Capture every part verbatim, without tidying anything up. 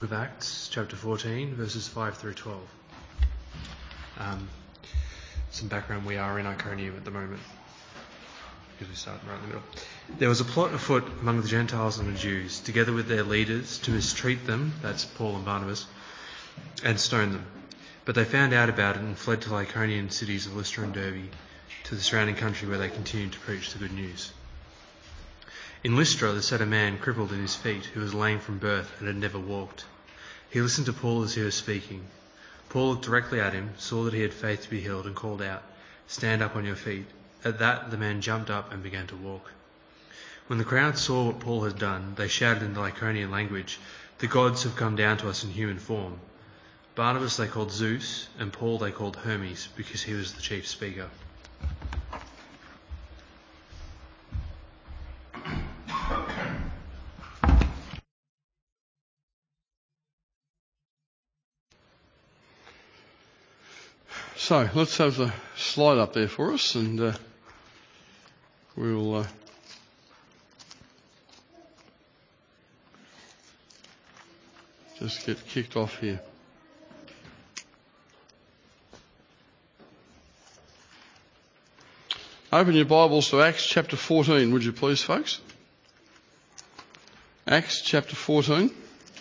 Of Acts, chapter fourteen, verses five through twelve. Um, some background: we are in Iconium at the moment, because we started right in the middle. There was a plot afoot among the Gentiles and the Jews, together with their leaders, to mistreat them, that's Paul and Barnabas, and stone them. But they found out about it and fled to the Iconian cities of Lystra and Derbe, to the surrounding country, where they continued to preach the good news. In Lystra there sat a man crippled in his feet, who was lame from birth and had never walked. He listened to Paul as he was speaking. Paul looked directly at him, saw that he had faith to be healed, and called out, "Stand up on your feet." At that the man jumped up and began to walk. When the crowd saw what Paul had done, they shouted in the Lycaonian language, "The gods have come down to us in human form." Barnabas they called Zeus, and Paul they called Hermes, because he was the chief speaker. So let's have the slide up there for us, and uh, we'll uh, just get kicked off here. Open your Bibles to Acts chapter fourteen, would you please, folks? Acts chapter fourteen.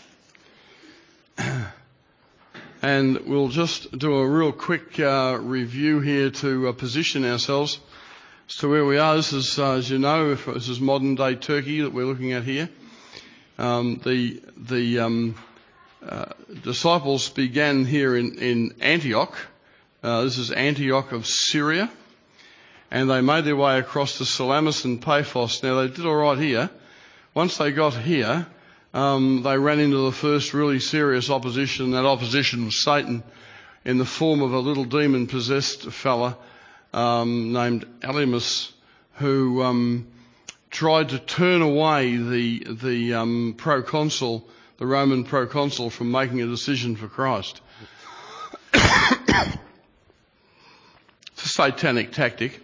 And we'll just do a real quick uh, review here to uh, position ourselves as to where we are. This is, uh, as you know, if this is modern day Turkey that we're looking at here. Um, the the um, uh, disciples began here in, in Antioch. Uh, this is Antioch of Syria. And they made their way across to Salamis and Paphos. Now, they did all right here. Once they got here, Um, they ran into the first really serious opposition. That opposition was Satan in the form of a little demon-possessed fella um, named Elymas, who um, tried to turn away the the um, proconsul, the Roman proconsul, from making a decision for Christ. It's a satanic tactic.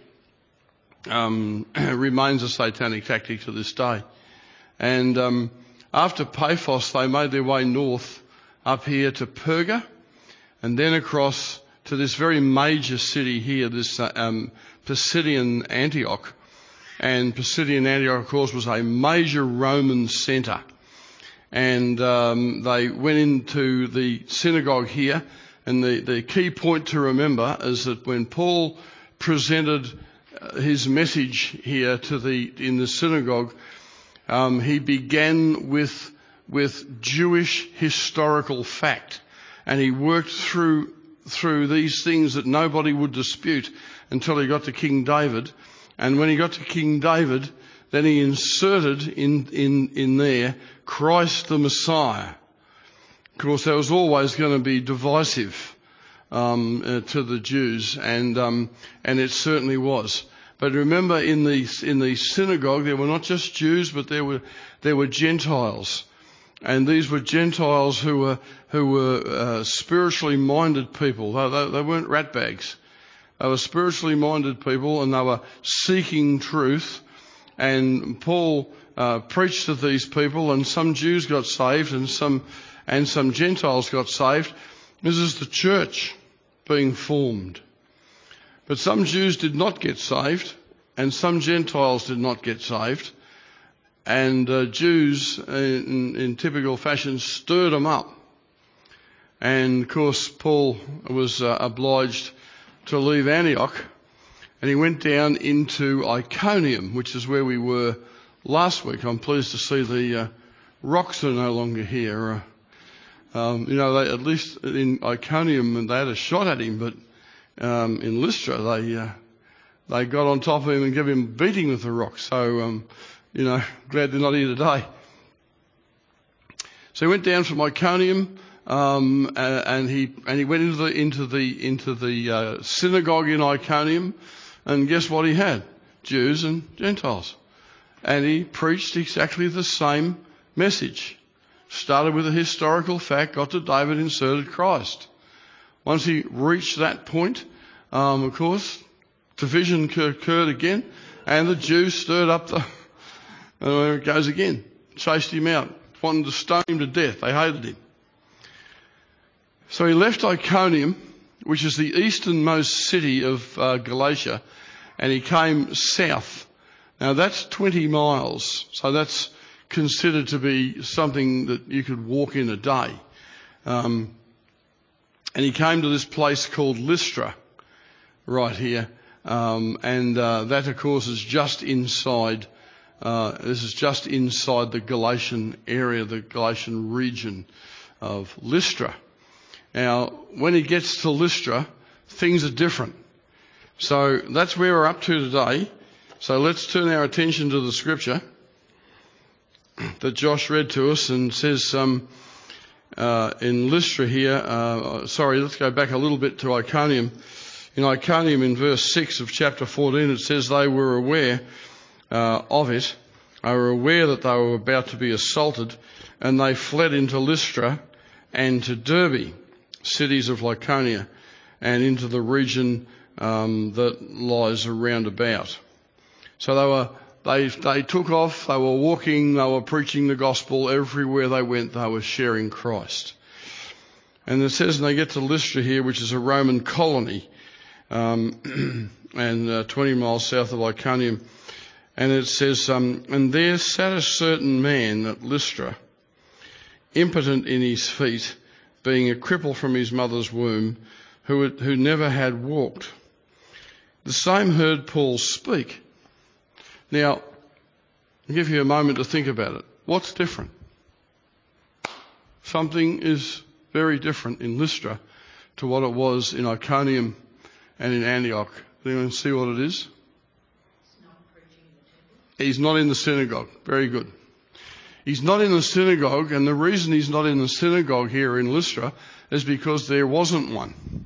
Um, remains a satanic tactic to this day. And um, after Paphos, they made their way north up here to Perga, and then across to this very major city here, this uh, um, Pisidian Antioch. And Pisidian Antioch, of course, was a major Roman centre. And um, they went into the synagogue here, and the, the key point to remember is that when Paul presented his message here to the in the synagogue, Um, he began with with Jewish historical fact, and he worked through through these things that nobody would dispute until he got to King David. And when he got to King David, then he inserted in in in there Christ the Messiah. Of course, that was always going to be divisive um, uh, to the Jews, and um, and it certainly was. But remember, in the in the synagogue, there were not just Jews, but there were there were Gentiles, and these were Gentiles who were who were uh, spiritually minded people. They, they, they weren't ratbags. They were spiritually minded people, and they were seeking truth. And Paul uh, preached to these people, and some Jews got saved, and some and some Gentiles got saved. This is the church being formed. But some Jews did not get saved, and some Gentiles did not get saved. And uh, Jews, in, in typical fashion, stirred them up. And, of course, Paul was uh, obliged to leave Antioch, and he went down into Iconium, which is where we were last week. I'm pleased to see the uh, rocks are no longer here. Uh, um, you know, they, at least in Iconium, they had a shot at him, but Um, in Lystra, they uh, they got on top of him and gave him a beating with the rock. So, um, you know, glad they're not here today. So he went down from Iconium, um, uh, and he and he went into the into the into the uh, synagogue in Iconium, and guess what he had? Jews and Gentiles, and he preached exactly the same message. Started with a historical fact, got to David, inserted Christ. Once he reached that point, um, of course, division occurred again, and the Jews stirred up the, and there it goes again, chased him out, wanted to stone him to death. They hated him. So he left Iconium, which is the easternmost city of uh, Galatia, and he came south. Now that's twenty miles, so that's considered to be something that you could walk in a day. Um, and he came to this place called Lystra, right here, um, and uh, that of course is just inside, uh, this is just inside the Galatian area, the Galatian region of Lystra. Now, when he gets to Lystra, things are different. So that's where we're up to today. So let's turn our attention to the scripture that Josh read to us, and says um, uh, in Lystra here, uh, sorry, let's go back a little bit to Iconium. In Iconium, in verse six of chapter fourteen, it says they were aware uh, of it. They were aware that they were about to be assaulted, and they fled into Lystra and to Derbe, cities of Lycaonia, and into the region um, that lies around about. So they were, they, they took off, they were walking, they were preaching the gospel. Everywhere they went, they were sharing Christ. And it says, and they get to Lystra here, which is a Roman colony, um, and uh, twenty miles south of Iconium. And it says, um, and there sat a certain man at Lystra, impotent in his feet, being a cripple from his mother's womb, who, had, who never had walked. The same heard Paul speak. Now, I'll give you a moment to think about it. What's different? Something is very different in Lystra to what it was in Iconium and in Antioch. Does anyone see what it is? He's not in the synagogue. Very good. He's not in the synagogue, and the reason he's not in the synagogue here in Lystra is because there wasn't one.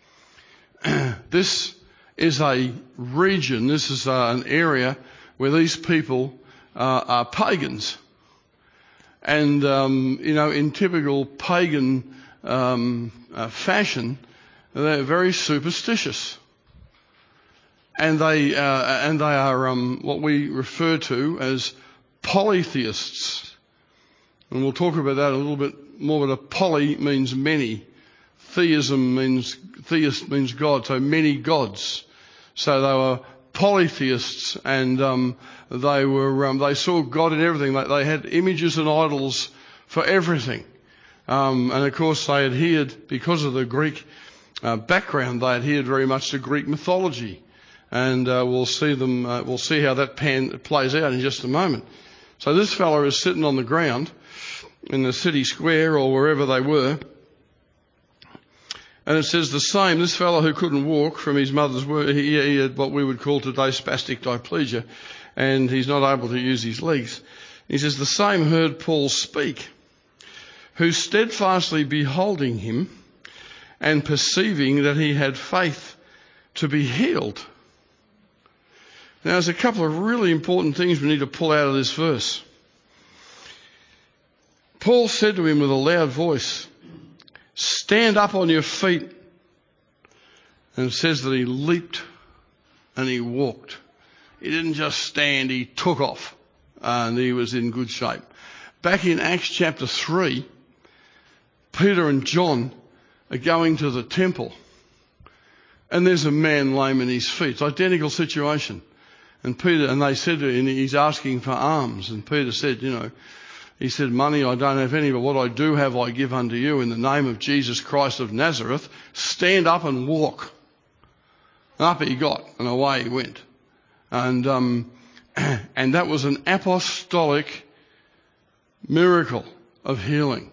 This is a region, this is uh, an area where these people uh, are pagans. And, um, you know, in typical pagan um, uh, fashion, they're very superstitious. And they, uh, and they are um, what we refer to as polytheists. And we'll talk about that a little bit more, but a poly means many. Theism means, theist means God, so many gods. So they were polytheists, and um, they were um, they saw God in everything. They, they had images and idols for everything. Um, and of course they adhered, because of the Greek uh, background, they adhered very much to Greek mythology. And uh, we'll see them. Uh, we'll see how that pan plays out in just a moment. So this fellow is sitting on the ground in the city square or wherever they were. And it says the same, this fellow who couldn't walk from his mother's womb, he, he had what we would call today spastic diplegia, and he's not able to use his legs. He says the same heard Paul speak, who steadfastly beholding him and perceiving that he had faith to be healed. Now there's a couple of really important things we need to pull out of this verse. Paul said to him with a loud voice, stand up on your feet. And it says that he leaped and he walked. He didn't just stand, he took off, and he was in good shape. Back in Acts chapter three, Peter and John are going to the temple, and there's a man lame in his feet. It's an identical situation. And Peter, and they said to him, he's asking for alms. And Peter said, you know, he said, money I don't have any, but what I do have I give unto you in the name of Jesus Christ of Nazareth. Stand up and walk. And up he got, and away he went. And um, and that was an apostolic miracle of healing.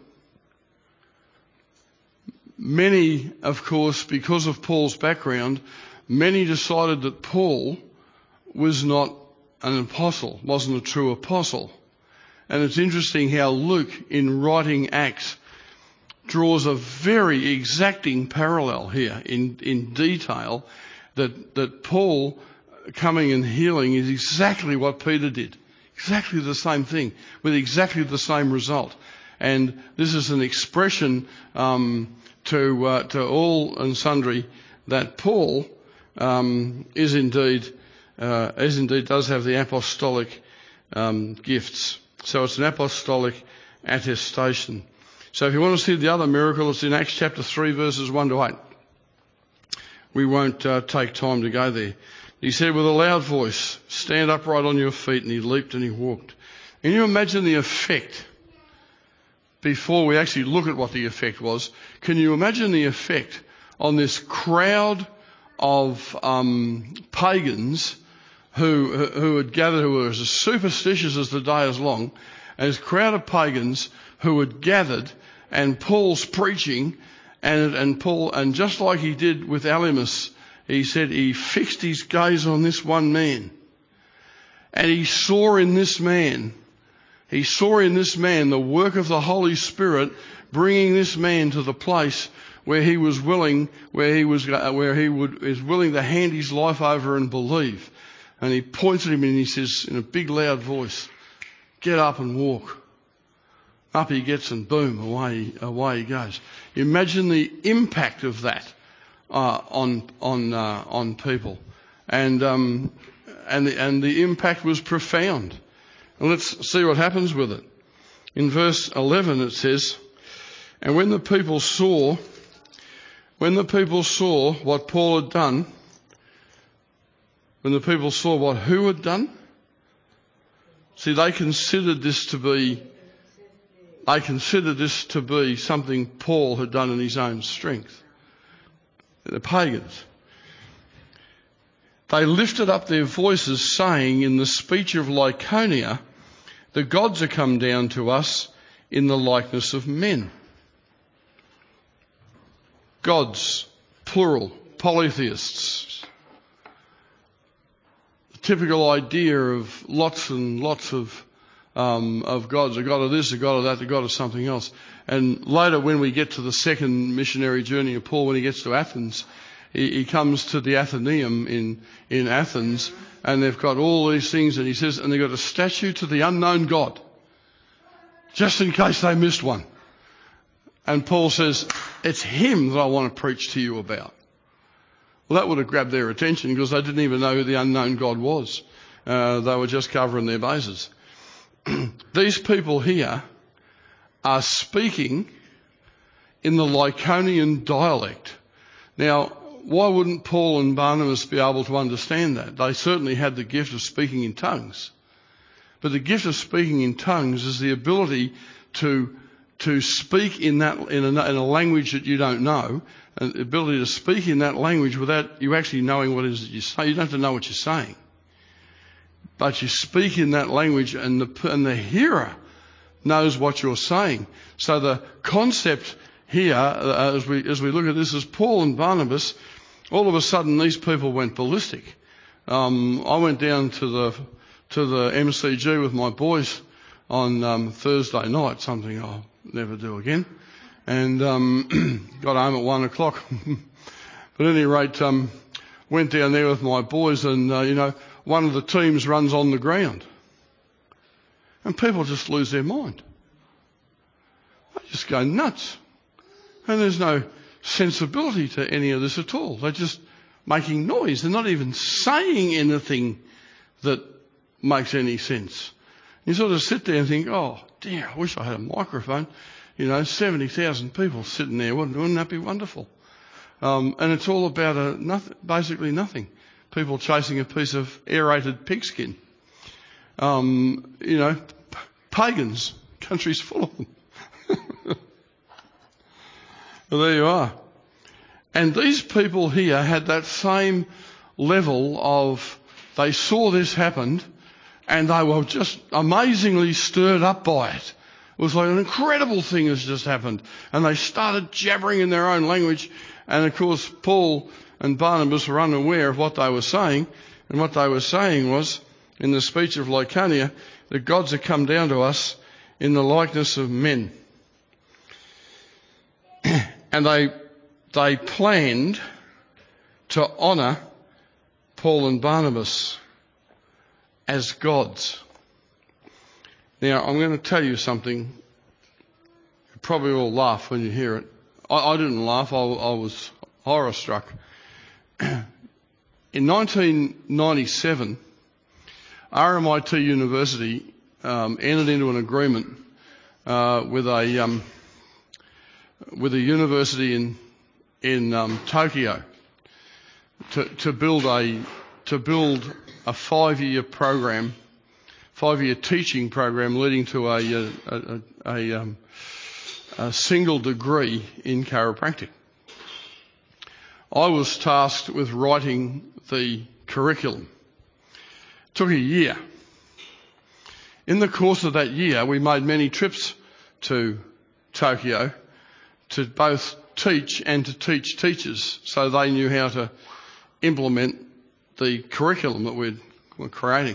Many, of course, because of Paul's background, many decided that Paul was not an apostle, wasn't a true apostle. And it's interesting how Luke, in writing Acts, draws a very exacting parallel here in, in detail that, that Paul coming and healing is exactly what Peter did. Exactly the same thing, with exactly the same result. And this is an expression um, to, uh, to all and sundry that Paul um, is indeed, uh, is indeed does have the apostolic um, gifts. So it's an apostolic attestation. So if you want to see the other miracle, it's in Acts chapter three, verses one to eight. We won't uh, take time to go there. He said with a loud voice, stand upright on your feet, and he leaped and he walked. Can you imagine the effect? Before we actually look at what the effect was, can you imagine the effect on this crowd of um, pagans who who had gathered, who were as superstitious as the day is long, and this crowd of pagans who had gathered, and Paul's preaching, and and Paul, and just like he did with Elymas, he said he fixed his gaze on this one man, and he saw in this man, he saw in this man the work of the Holy Spirit, bringing this man to the place where he was willing, where he was, where he would is willing to hand his life over and believe. And he points at him and he says in a big loud voice, "Get up and walk." Up he gets and boom, away away he goes. Imagine the impact of that uh, on on uh, on people, and um, and the, and the impact was profound. And let's see what happens with it. In verse eleven it says, "And when the people saw, when the people saw what Paul had done, when the people saw what who had done, see they considered this to be." They considered this to be something Paul had done in his own strength. The pagans. They lifted up their voices, saying in the speech of Lycaonia, "The gods are come down to us in the likeness of men." Gods, plural, polytheists. The typical idea of lots and lots of Um, of gods, a god of this, a god of that, a god of something else. And later when we get to the second missionary journey of Paul, when he gets to Athens, he, he comes to the Athenaeum in, in Athens, and they've got all these things, and he says, and they've got a statue to the unknown God, just in case they missed one. And Paul says, it's him that I want to preach to you about. Well, that would have grabbed their attention because they didn't even know who the unknown God was. Uh, they were just covering their bases. These people here are speaking in the Lycaonian dialect. Now, why wouldn't Paul and Barnabas be able to understand that? They certainly had the gift of speaking in tongues. But the gift of speaking in tongues is the ability to to speak in that in a, in a language that you don't know, and the ability to speak in that language without you actually knowing what it is that you say. You don't have to know what you're saying. But you speak in that language, and the, and the hearer knows what you're saying. So the concept here, uh, as we as we look at this, is Paul and Barnabas. All of a sudden, these people went ballistic. Um, I went down to the to the M C G with my boys on um, Thursday night, something I'll never do again, and um, got home at one o'clock. But at any rate, um, went down there with my boys, and uh, you know. One of the teams runs on the ground. And people just lose their mind. They just go nuts. And there's no sensibility to any of this at all. They're just making noise. They're not even saying anything that makes any sense. You sort of sit there and think, oh, dear, I wish I had a microphone. You know, seventy thousand people sitting there. Wouldn't, wouldn't that be wonderful? Um, and it's all about a nothing, basically nothing. People chasing a piece of aerated pigskin. Um, you know, p- pagans, countries full of them. Well, there you are. And these people here had that same level of, they saw this happen and they were just amazingly stirred up by it. It was like an incredible thing has just happened. And they started jabbering in their own language. And of course, Paul and Barnabas were unaware of what they were saying, and what they were saying was, in the speech of Lycaonia, the gods have come down to us in the likeness of men. And they they planned to honour Paul and Barnabas as gods. Now, I'm going to tell you something. You probably all laugh when you hear it. I, I didn't laugh, I, I was horror-struck. In nineteen ninety-seven, R M I T University um, entered into an agreement uh, with a um, with a university in in um, Tokyo to, to build a to build a five-year program, five-year teaching program leading to a a, a, a, um, a single degree in chiropractic. I was tasked with writing the curriculum. It took a year. In the course of that year, we made many trips to Tokyo to both teach and to teach teachers so they knew how to implement the curriculum that we'd, we're creating.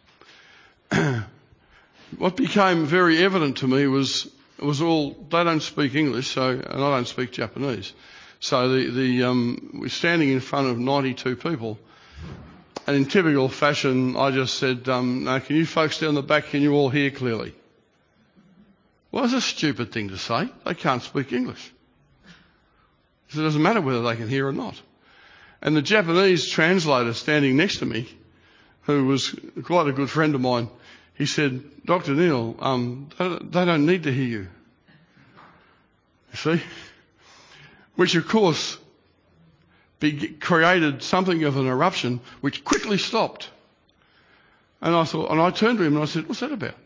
What became very evident to me was it was all, they don't speak English, so, and I don't speak Japanese. So the, the um, we're standing in front of ninety-two people, and in typical fashion, I just said, um, "No, can you folks down the back, can you all hear clearly?" Well, it's a stupid thing to say. They can't speak English. So it doesn't matter whether they can hear or not. And the Japanese translator standing next to me, who was quite a good friend of mine, he said, "Doctor Neil, um, they don't need to hear you." You see? Which, of course, be, created something of an eruption, which quickly stopped. And I thought, and I turned to him and I said, "What's that about?"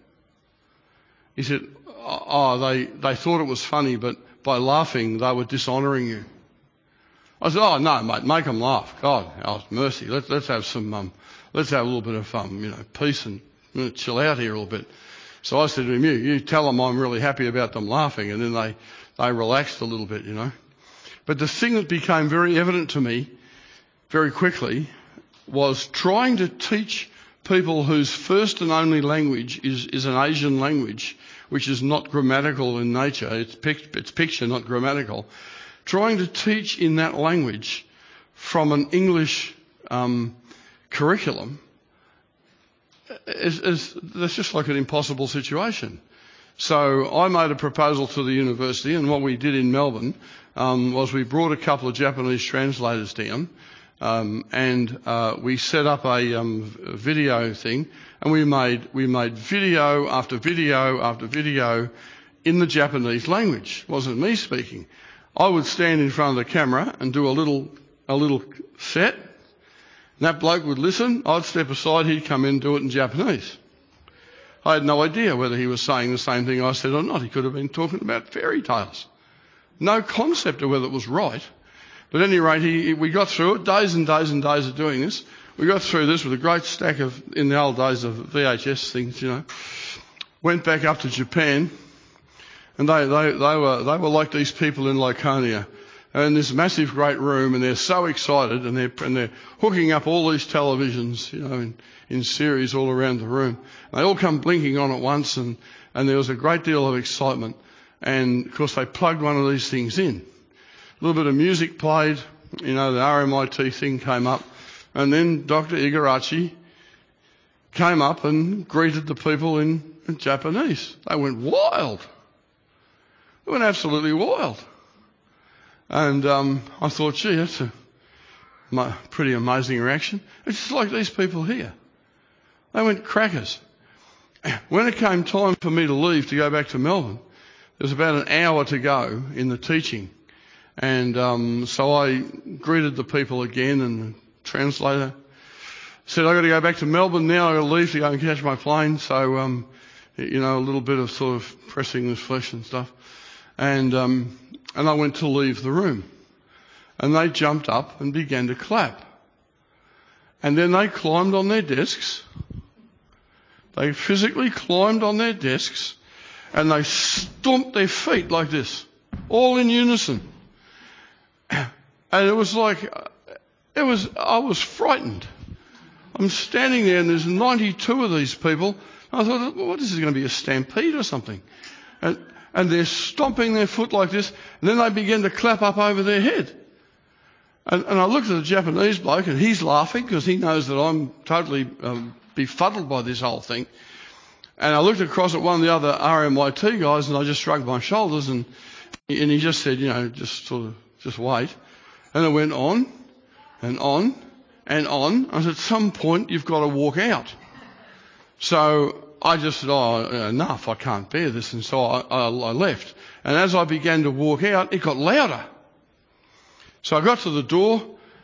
He said, "Oh, they, they thought it was funny, but by laughing, they were dishonouring you." I said, "Oh no, mate, make them laugh. God, oh, mercy. Let's let's have some, um, let's have a little bit of um, you know, peace and you know, chill out here a little bit." So I said to him, "You, you tell them I'm really happy about them laughing," and then they, they relaxed a little bit, you know. But the thing that became very evident to me very quickly was trying to teach people whose first and only language is, is an Asian language, which is not grammatical in nature. It's, pic, it's picture, not grammatical. Trying to teach in that language from an English um, curriculum is, is that's just like an impossible situation. So I made a proposal to the university, and what we did in Melbourne um, was we brought a couple of Japanese translators down, um, and uh, we set up a um, video thing, and we made we made video after video after video in the Japanese language. It wasn't me speaking. I would stand in front of the camera and do a little a little set, and that bloke would listen. I'd step aside. He'd come in and do it in Japanese. I had no idea whether he was saying the same thing I said or not. He could have been talking about fairy tales. No concept of whether it was right. But at any rate, he, we got through it, days and days and days of doing this. We got through this with a great stack of, in the old days, of V H S things, you know. Went back up to Japan, and they, they, they were they were like these people in Laconia. They're in this massive great room, and they're so excited, and they're, and they're hooking up all these televisions, you know, in, in series all around the room. They all come blinking on at once, and, and there was a great deal of excitement. And, of course, they plugged one of these things in. A little bit of music played, you know, the R M I T thing came up, and then Doctor Igarashi came up and greeted the people in, in Japanese. They went wild. They went absolutely wild. And um, I thought, gee, that's a my, pretty amazing reaction. It's just like these people here. They went crackers. When it came time for me to leave to go back to Melbourne, there was about an hour to go in the teaching. And um, so I greeted the people again, and the translator said, "I've got to go back to Melbourne now. I've got to leave to go and catch my plane." So, um, you know, a little bit of sort of pressing the flesh and stuff. And um, and I went to leave the room. And they jumped up and began to clap. And then they climbed on their desks. They physically climbed on their desks, and they stomped their feet like this, all in unison. And it was like, it was, I was frightened. I'm standing there, and there's ninety-two of these people. I thought, well, this is going to be a stampede or something. And, and they're stomping their foot like this, and then they begin to clap up over their head. And, and I looked at the Japanese bloke, and he's laughing because he knows that I'm totally um, befuddled by this whole thing. And I looked across at one of the other R M I T guys, and I just shrugged my shoulders, and and he just said, you know, just sort of, just wait. And it went on and on and on. And at some point, you've got to walk out. So I just said, oh, enough, I can't bear this. And so I, I, I left. And as I began to walk out, it got louder. So I got to the door,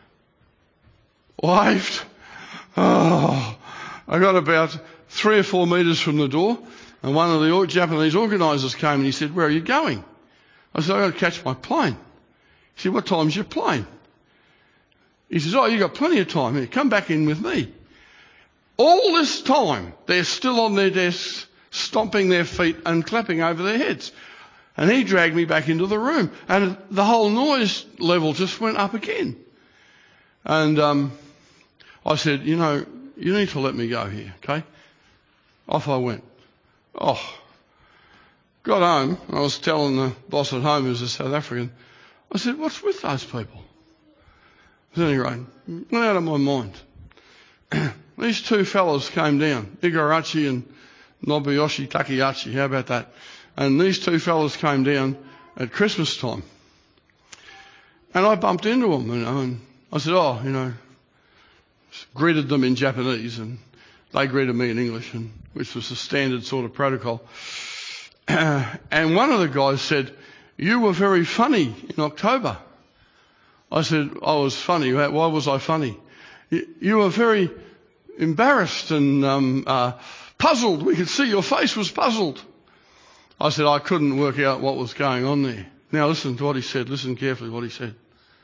waved. Oh, I got about three or four metres from the door, and one of the Japanese organisers came and he said, where are you going? I said, I've got to catch my plane. He said, what time's your plane? He says, oh, you've got plenty of time here. Come back in with me. All this time, they're still on their desks, stomping their feet and clapping over their heads. And he dragged me back into the room, and the whole noise level just went up again. And um, I said, you know, you need to let me go here, okay? Off I went. Oh, got home. I was telling the boss at home, who's a South African, I said, what's with those people? At any rate, went out of my mind. These two fellows came down, Igarashi and Nobuyoshi Takayashi. How about that? And these two fellows came down at Christmas time. And I bumped into them, you know, and I said, oh, you know, greeted them in Japanese, and they greeted me in English, and which was the standard sort of protocol. Uh, and one of the guys said, you were very funny in October. I said, I was funny. Why was I funny? You, you were very embarrassed and um, uh, puzzled. We could see your face was puzzled. I said, I couldn't work out what was going on there. Now listen to what he said. Listen carefully what he said.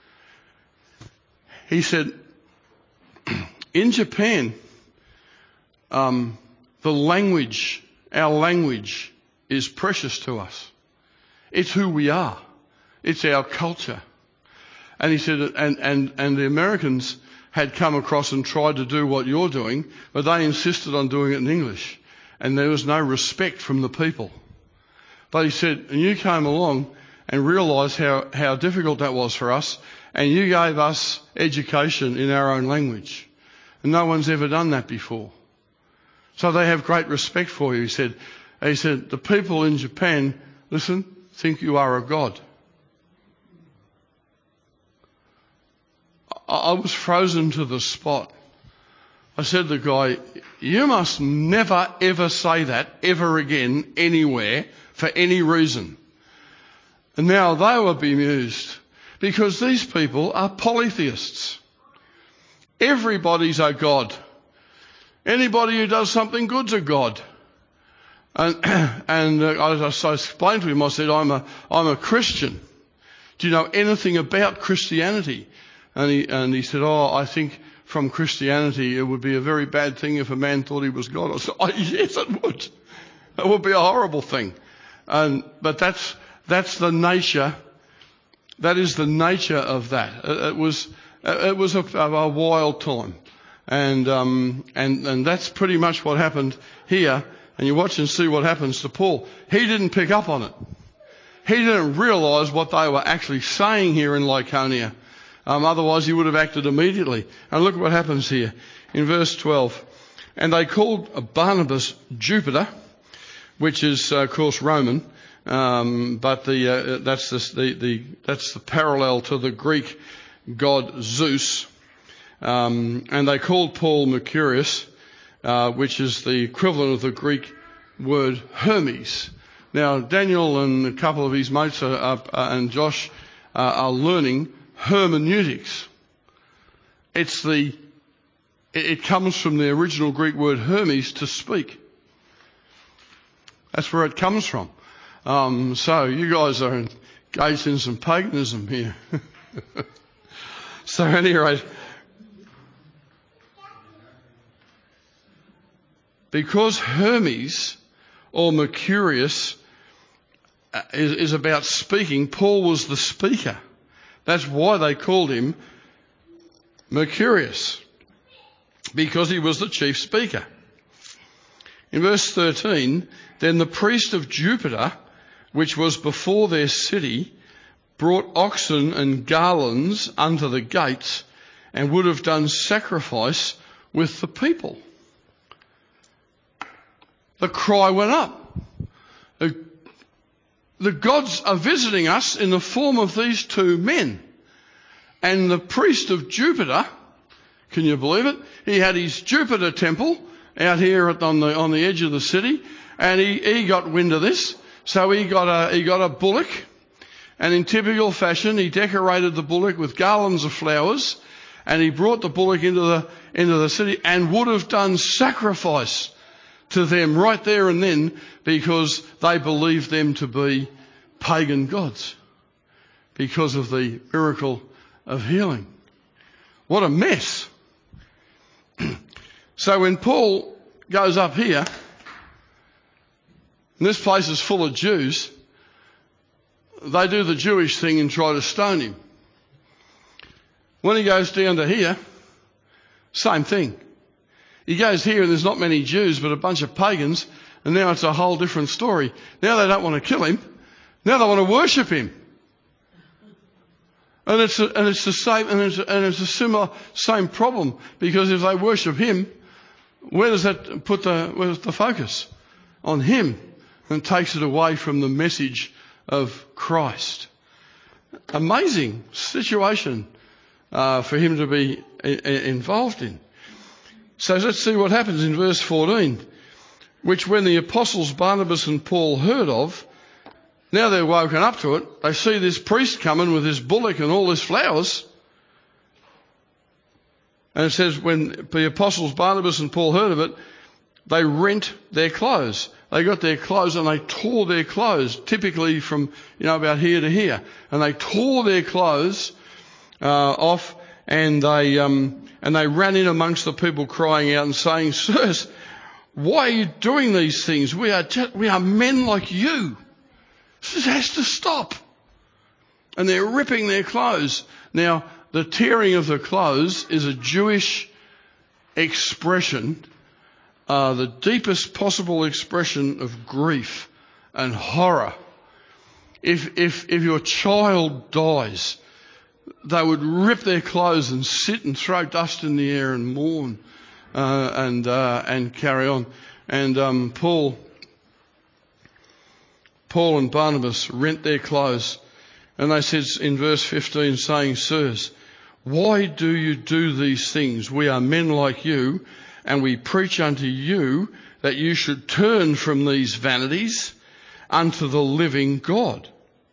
He said, in Japan, um, the language, our language is precious to us. It's who we are. It's our culture. And he said, and, and, and the Americans had come across and tried to do what you're doing, but they insisted on doing it in English. And there was no respect from the people. But he said, and you came along and realised how, how difficult that was for us, and you gave us education in our own language. And no one's ever done that before. So they have great respect for you, he said. He said, the people in Japan, listen, think you are a god. I was frozen to the spot. I said to the guy, you must never ever say that ever again anywhere for any reason. And now they were bemused because these people are polytheists. Everybody's a god. Anybody who does something good's a god. And, and uh, I, I explained to him, I said, I'm a, I'm a Christian. Do you know anything about Christianity? And he, and he said, oh, I think from Christianity it would be a very bad thing if a man thought he was God. I said, oh, yes, it would. It would be a horrible thing. And, but that's, that's the nature, that is the nature of that. It, it was, it was a, a wild time. And, um, and, and that's pretty much what happened here. And you watch and see what happens to Paul. He didn't pick up on it. He didn't realise what they were actually saying here in Lycaonia. Um, otherwise he would have acted immediately. And look what happens here in verse twelve. And they called Barnabas Jupiter, which is, uh, of course, Roman, um, but the, uh, that's, the, the, the, that's the parallel to the Greek god Zeus. Um, and they called Paul Mercurius, uh, which is the equivalent of the Greek word Hermes. Now, Daniel and a couple of his mates are, are, and Josh uh, are learning hermeneutics. It's the, it comes from the original Greek word Hermes, to speak. That's where it comes from. Um, so you guys are engaged in some paganism here. So at any rate, because Hermes or Mercurius is, is about speaking, Paul was the speaker. That's why they called him Mercurius, because he was the chief speaker. In verse thirteen, then the priest of Jupiter, which was before their city, brought oxen and garlands unto the gates, and would have done sacrifice with the people. The cry went up. The, the gods are visiting us in the form of these two men. And the priest of Jupiter, can you believe it? He had his Jupiter temple out here on the on the edge of the city, and he, he got wind of this. So he got a he got a bullock, and in typical fashion, he decorated the bullock with garlands of flowers, and he brought the bullock into the into the city and would have done sacrifice to them right there and then, because they believed them to be pagan gods because of the miracle of healing. What a mess. So when Paul goes up here, and this place is full of Jews, they do the Jewish thing and try to stone him. When he goes down to here, same thing. He goes here and there's not many Jews but a bunch of pagans, and now it's a whole different story. Now they don't want to kill him. Now they want to worship him. And it's a, and it's the same, and it's, and it's a similar same problem, because if they worship him, where does that put the where's the focus? On him, and takes it away from the message of Christ. Amazing situation uh, for him to be I- involved in. So let's see what happens in verse fourteen, which when the apostles Barnabas and Paul heard of, now they're woken up to it. They see this priest coming with his bullock and all his flowers. And it says when the apostles Barnabas and Paul heard of it, they rent their clothes. They got their clothes and they tore their clothes, typically from, you know, about here to here. And they tore their clothes uh, off, and they um, and they ran in amongst the people, crying out and saying, "Sirs, why are you doing these things? We are just, we are men like you. This has to stop." And they're ripping their clothes. Now, the tearing of the clothes is a Jewish expression, uh, the deepest possible expression of grief and horror. If, if, if your child dies, they would rip their clothes and sit and throw dust in the air and mourn uh, and uh, and carry on. And um, Paul, Paul and Barnabas rent their clothes, and they said in verse fifteen, saying, "Sirs, why do you do these things? We are men like you, and we preach unto you that you should turn from these vanities unto the living God."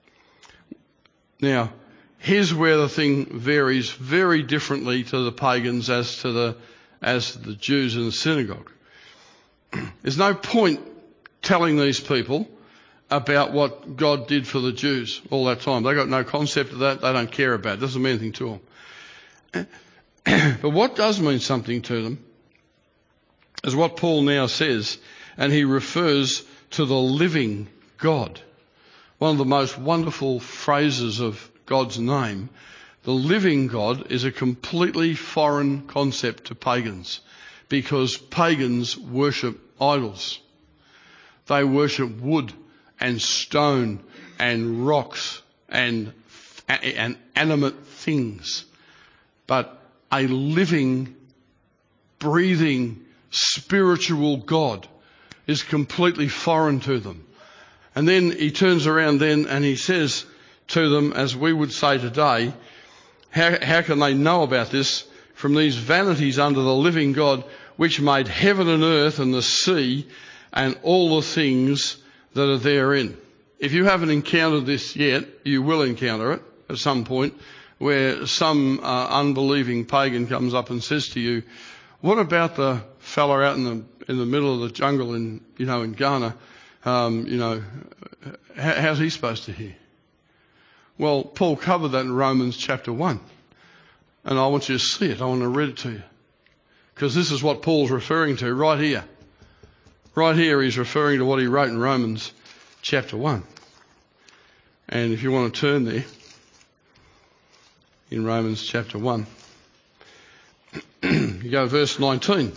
Now, here's where the thing varies very differently to the pagans as to the as to the Jews in the synagogue. There's no point telling these people about what God did for the Jews all that time. They got no concept of that. They don't care about it. It doesn't mean anything to them. But what does mean something to them is what Paul now says, and he refers to the living God. One of the most wonderful phrases of God's name. The living God is a completely foreign concept to pagans, because pagans worship idols. They worship wood and stone and rocks and, and animate things. But a living, breathing, spiritual God is completely foreign to them. And then he turns around then and he says to them, as we would say today, how, how can they know about this? From these vanities under the living God, which made heaven and earth and the sea and all the things that are therein. If you haven't encountered this yet, you will encounter it at some point, where some uh, unbelieving pagan comes up and says to you, "What about the fella out in the in the middle of the jungle in you know in Ghana? Um, you know, how, how's he supposed to hear?" Well, Paul covered that in Romans chapter one, and I want you to see it. I want to read it to you, because this is what Paul's referring to right here. Right here, he's referring to what he wrote in Romans chapter one. And if you want to turn there, in Romans chapter one, you go to verse nineteen.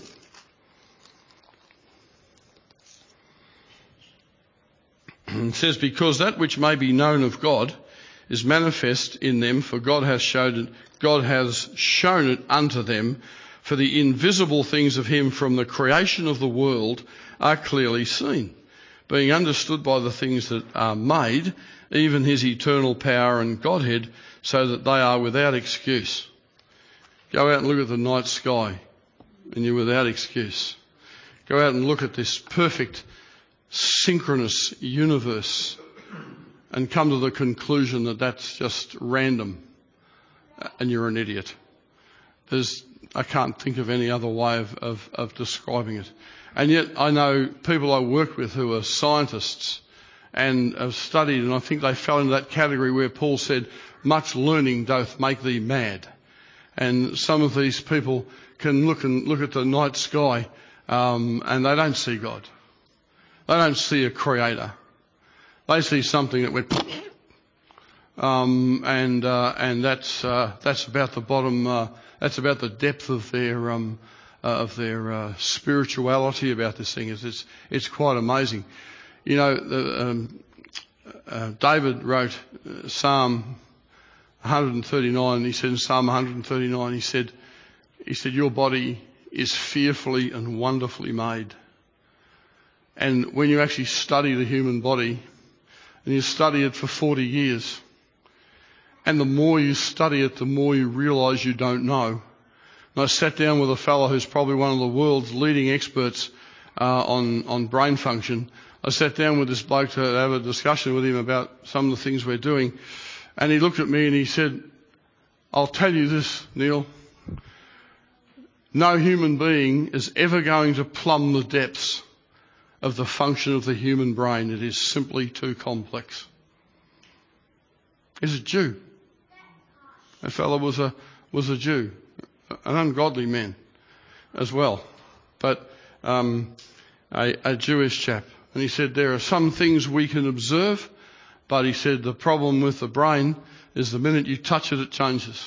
It says, "Because that which may be known of God is manifest in them, for God has showed it, God has shown it unto them, for the invisible things of him from the creation of the world are clearly seen, being understood by the things that are made, even his eternal power and Godhead, so that they are without excuse." Go out and look at the night sky, and you're without excuse. go out and look at this perfect, synchronous universe and come to the conclusion that that's just random and you're an idiot. There's, I can't think of any other way of, of, of describing it. And yet I know people I work with who are scientists and have studied, and I think they fell into that category where Paul said, much learning doth make thee mad. And some of these people can look and look at the night sky um, and they don't see God. They don't see a creator. They see something that went um, and uh, and that's uh, that's about the bottom. Uh, that's about the depth of their um, uh, of their uh, spirituality about this thing. It's it's, it's quite amazing. You know, the, um, uh, David wrote uh, Psalm one thirty-nine. He said in Psalm one thirty-nine, he said, he said, your body is fearfully and wonderfully made. And when you actually study the human body, and you study it for forty years, and the more you study it, the more you realise you don't know. And I sat down with a fellow who's probably one of the world's leading experts uh, on, on brain function. I sat down with this bloke to have a discussion with him about some of the things we're doing. And he looked at me and he said, I'll tell you this, Neil. No human being is ever going to plumb the depths of the function of the human brain. It is simply too complex. He's a Jew. That fellow was a, was a Jew. An ungodly man as well. But um, a, a Jewish chap. And he said, there are some things we can observe, but he said the problem with the brain is the minute you touch it, it changes.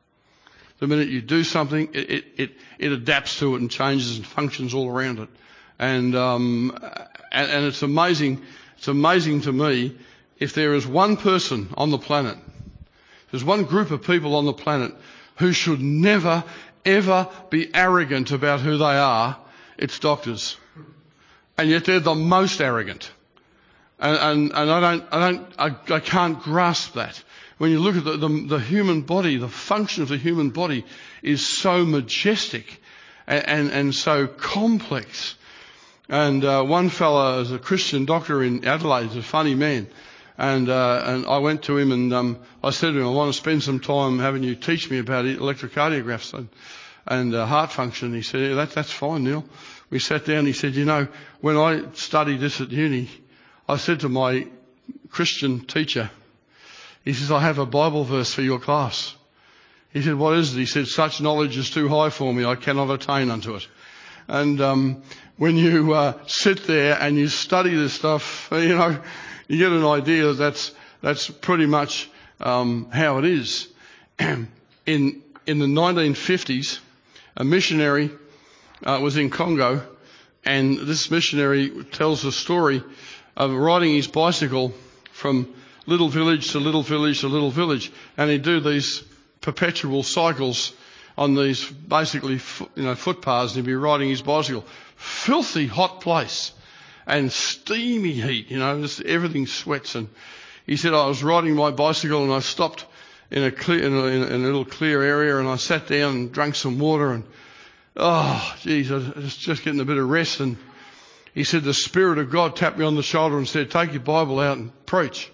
The minute you do something, it, it, it, it adapts to it and changes and functions all around it. And, um, and, and it's amazing, it's amazing to me, if there is one person on the planet, there's one group of people on the planet who should never, ever be arrogant about who they are, it's doctors. And yet they're the most arrogant. And, and, and I don't, I don't, I, I can't grasp that. When you look at the, the, the human body, the function of the human body is so majestic and, and, and so complex. And uh, one fella is a Christian doctor in Adelaide, he's a funny man. And uh, and I went to him and um, I said to him, I want to spend some time having you teach me about electrocardiographs and, and uh, heart function. He said, yeah, that, that's fine, Neil. We sat down and he said, you know, when I studied this at uni, I said to my Christian teacher, he says, I have a Bible verse for your class. He said, what is it? He said, such knowledge is too high for me. I cannot attain unto it. And um, when you uh, sit there and you study this stuff, you know, you get an idea that that's, that's pretty much um, how it is. in in the nineteen fifties, a missionary uh, was in Congo, and this missionary tells the story of riding his bicycle from little village to little village to little village, and he'd do these perpetual cycles on these basically you know footpaths, and he'd be riding his bicycle. Filthy hot place and steamy heat, you know, just everything sweats. And he said, I was riding my bicycle and I stopped in a clear, in a, in a little clear area, and I sat down and drank some water, and oh, geez, I was just getting a bit of rest. And he said, the Spirit of God tapped me on the shoulder and said, take your Bible out and preach.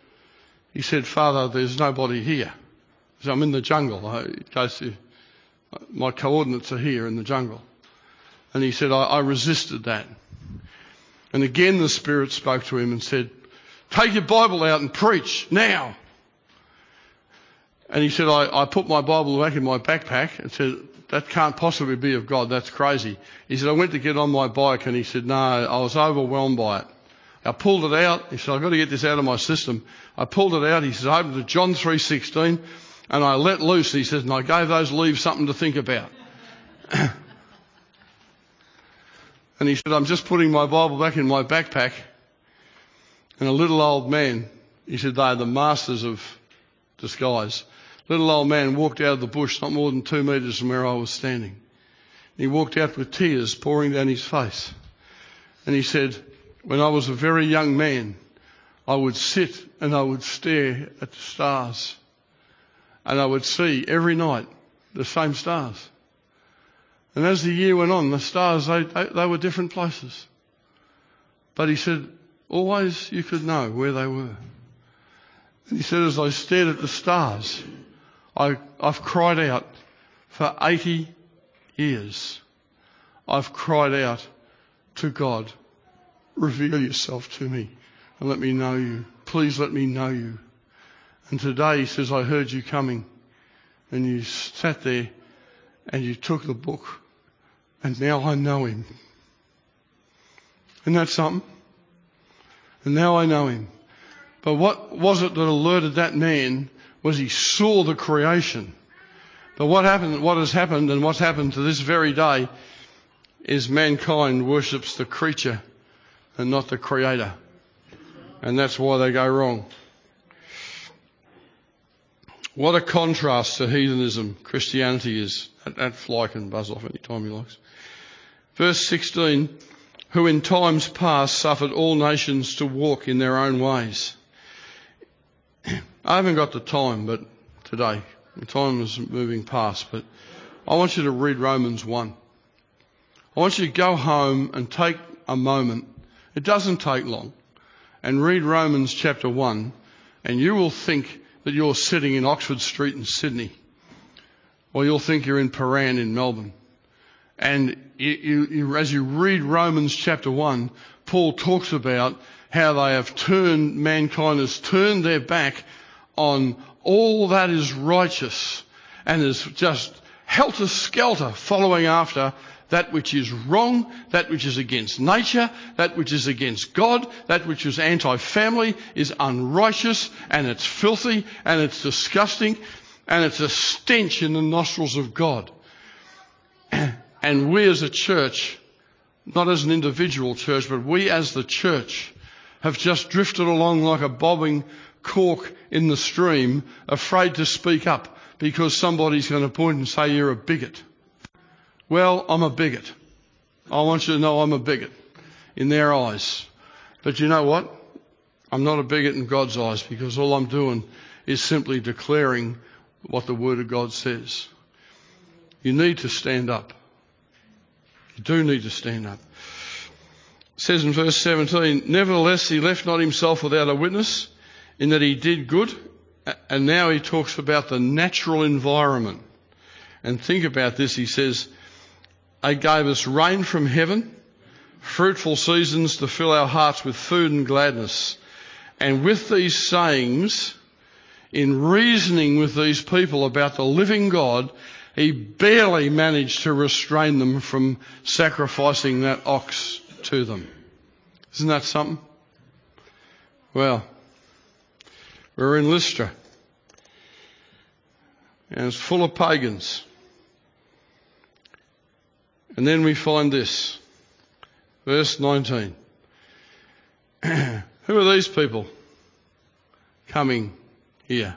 He said, Father, there's nobody here. So I'm in the jungle. I, my coordinates are here in the jungle. And he said, I, I resisted that. And again the Spirit spoke to him and said, take your Bible out and preach now. And he said, I, I put my Bible back in my backpack and said, that can't possibly be of God. That's crazy. He said, I went to get on my bike, and he said, no, I was overwhelmed by it. I pulled it out. He said, I've got to get this out of my system. I pulled it out. He said, I opened to John three sixteen and I let loose. He says, and I gave those leaves something to think about. And he said, I'm just putting my Bible back in my backpack. And a little old man, he said, they're the masters of disguise. Little old man walked out of the bush not more than two metres from where I was standing. He walked out with tears pouring down his face. And he said, when I was a very young man, I would sit and I would stare at the stars. And I would see every night the same stars. And as the year went on, the stars, they, they, they were different places. But he said, always you could know where they were. And he said, as I stared at the stars, I, I've cried out for eighty years. I've cried out to God, reveal yourself to me and let me know you. Please let me know you. And today he says, I heard you coming, and you sat there and you took the book, and now I know him. Isn't that something? And now I know him. But what was it that alerted that man was he saw the creation. But what happened, what has happened and what's happened to this very day is mankind worships the creature and not the creator. And that's why they go wrong. What a contrast to heathenism Christianity is. That, that fly can buzz off any time he likes. Verse sixteen, who in times past suffered all nations to walk in their own ways. I haven't got the time, but today, the time is moving past, but I want you to read Romans one. I want you to go home and take a moment. It doesn't take long. And read Romans chapter one, and you will think that you're sitting in Oxford Street in Sydney, or you'll think you're in Paran in Melbourne. And you, you, you, as you read Romans chapter one, Paul talks about how they have turned, mankind has turned their back on all that is righteous and is just helter-skelter following after that which is wrong, that which is against nature, that which is against God, that which is anti-family, is unrighteous, and it's filthy, and it's disgusting, and it's a stench in the nostrils of God. And we as a church, not as an individual church, but we as the church, have just drifted along like a bobbing cork in the stream, afraid to speak up because somebody's going to point and say you're a bigot. Well, I'm a bigot. I want you to know I'm a bigot in their eyes. But you know what? I'm not a bigot in God's eyes, because all I'm doing is simply declaring what the Word of God says. You need to stand up. You do need to stand up. It says in verse seventeen, nevertheless he left not himself without a witness, in that he did good. And now he talks about the natural environment. And think about this, he says, they gave us rain from heaven, fruitful seasons to fill our hearts with food and gladness. And with these sayings, in reasoning with these people about the living God, he barely managed to restrain them from sacrificing that ox to them. Isn't that something? Well, we're in Lystra, and it's full of pagans. And then we find this, verse nineteen. Who are these people coming here?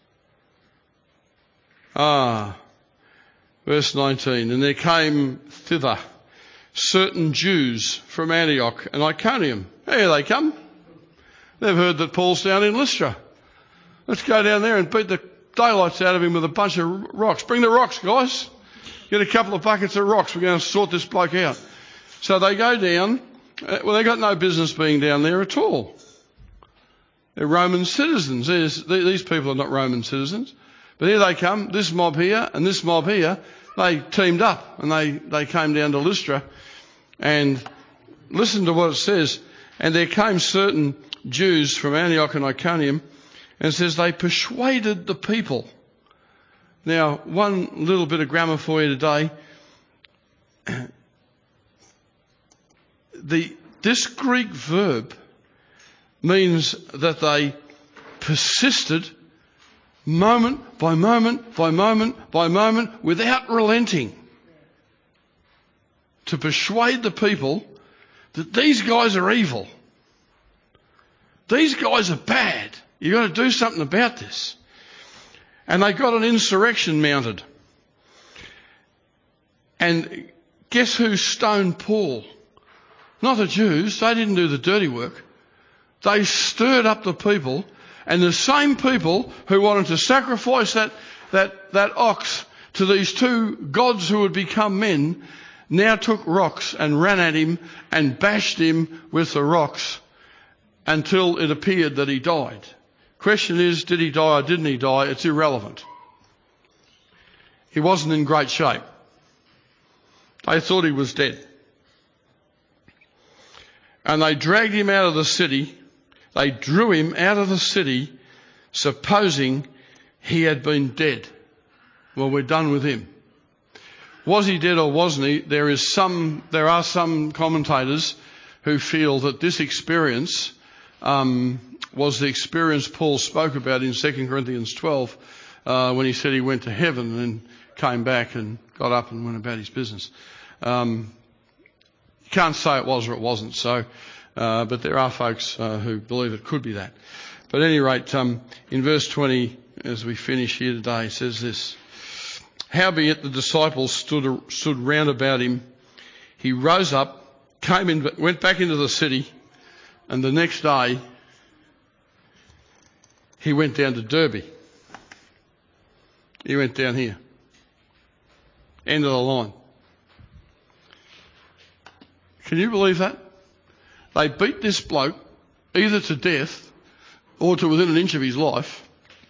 Ah, verse nineteen. And there came thither certain Jews from Antioch and Iconium. Here they come. They've heard that Paul's down in Lystra. Let's go down there and beat the daylights out of him with a bunch of rocks. Bring the rocks, guys. Get a couple of buckets of rocks. We're going to sort this bloke out. So they go down. Well, they got no business being down there at all. They're Roman citizens. There's, these people are not Roman citizens. But here they come, this mob here and this mob here. They teamed up and they, they came down to Lystra. And listen to what it says. And there came certain Jews from Antioch and Iconium, and it says they persuaded the people. Now, one little bit of grammar for you today. The, this Greek verb means that they persisted moment by moment by moment by moment without relenting to persuade the people that these guys are evil. These guys are bad. You've got to do something about this. And they got an insurrection mounted. And guess who stoned Paul? Not the Jews. They didn't do the dirty work. They stirred up the people, and the same people who wanted to sacrifice that, that, that ox to these two gods who had become men, now took rocks and ran at him and bashed him with the rocks until it appeared that he died. Question is, did he die or didn't he die? It's irrelevant. He wasn't in great shape. They thought he was dead. And they dragged him out of the city. They drew him out of the city, supposing he had been dead. Well, we're done with him. Was he dead or wasn't he? There is some, there are some commentators who feel that this experience um, was the experience Paul spoke about in Second Corinthians twelve uh, when he said he went to heaven and came back and got up and went about his business. Um, you can't say it was or it wasn't. So, uh, but there are folks uh, who believe it could be that. But at any rate, um, in verse twenty, as we finish here today, it says this: Howbeit the disciples stood stood round about him. He rose up, came in, went back into the city, and the next day he went down to Derbe. He went down here. End of the line. Can you believe that? They beat this bloke either to death or to within an inch of his life.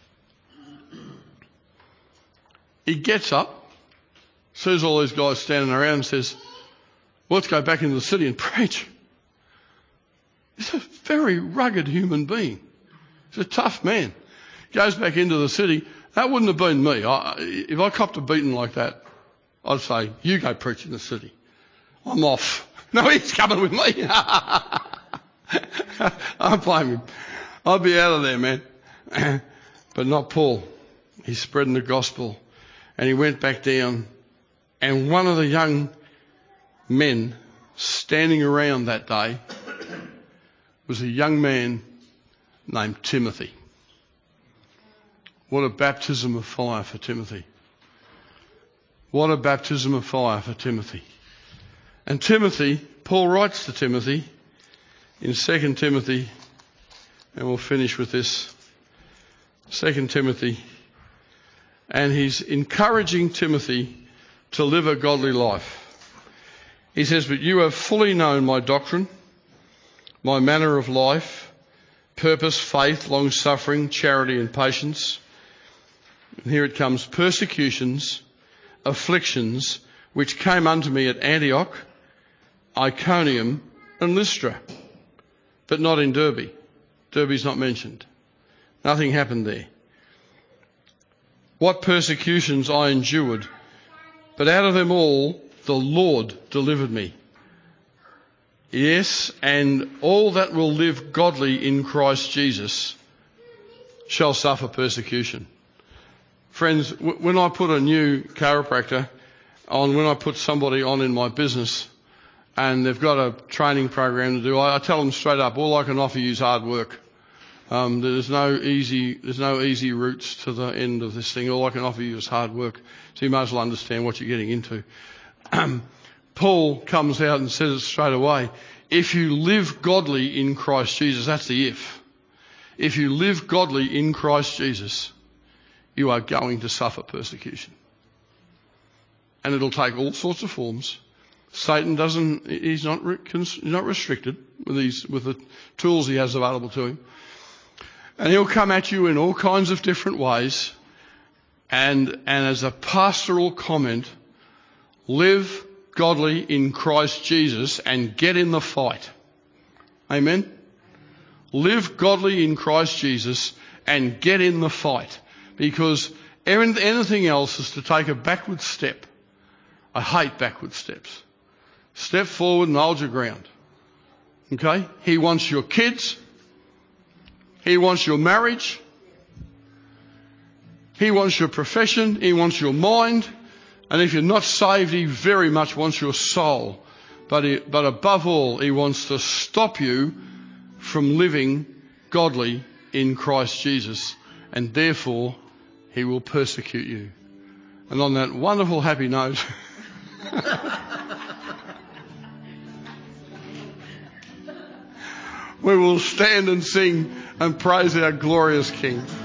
He gets up, sees all these guys standing around and says, well, let's go back into the city and preach. He's a very rugged human being. He's a tough man. Goes back into the city. That wouldn't have been me. I, if I copped a beating like that, I'd say, you go preach in the city. I'm off. No, he's coming with me. I don't blame him. I'll be out of there, man. But not Paul. He's spreading the gospel. And he went back down. And one of the young men standing around that day was a young man named Timothy. What a baptism of fire for Timothy. What a baptism of fire for Timothy. And Timothy, Paul writes to Timothy in Second Timothy, and we'll finish with this, Second Timothy, and he's encouraging Timothy to live a godly life. He says, but you have fully known my doctrine, my manner of life, purpose, faith, long-suffering, charity and patience. And here it comes, persecutions, afflictions, which came unto me at Antioch, Iconium and Lystra, but not in Derbe. Derbe's not mentioned. Nothing happened there. What persecutions I endured, but out of them all the Lord delivered me. Yes, and all that will live godly in Christ Jesus shall suffer persecution. Friends, when I put a new chiropractor on, when I put somebody on in my business and they've got a training program to do, I, I tell them straight up, all I can offer you is hard work. Um, there's no easy, there's no easy routes to the end of this thing. All I can offer you is hard work. So you might as well understand what you're getting into. Um, Paul comes out and says it straight away. If you live godly in Christ Jesus, that's the if. If you live godly in Christ Jesus, you are going to suffer persecution. And it'll take all sorts of forms. Satan doesn't, he's not, he's not restricted with these, with the tools he has available to him. And he'll come at you in all kinds of different ways. And, and as a pastoral comment, live godly in Christ Jesus and get in the fight. Amen? Live godly in Christ Jesus and get in the fight. Because anything else is to take a backward step. I hate backward steps. Step forward and hold your ground. Okay? He wants your kids. He wants your marriage. He wants your profession. He wants your mind. And if you're not saved, he very much wants your soul. But, he, but above all, he wants to stop you from living godly in Christ Jesus. And therefore, he will persecute you. And on that wonderful happy note, we will stand and sing and praise our glorious King.